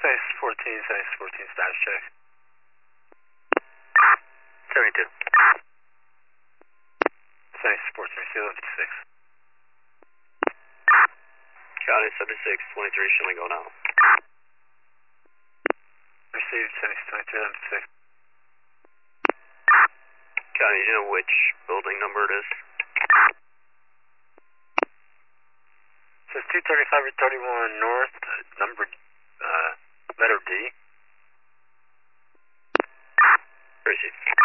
Nice 14 status check. 72. Nice 14, receive 56. County 76, 23, shilling go now. Received, 23, 56. County, do you know which building number it is? Says 235 or 31 north, number, letter D. Received.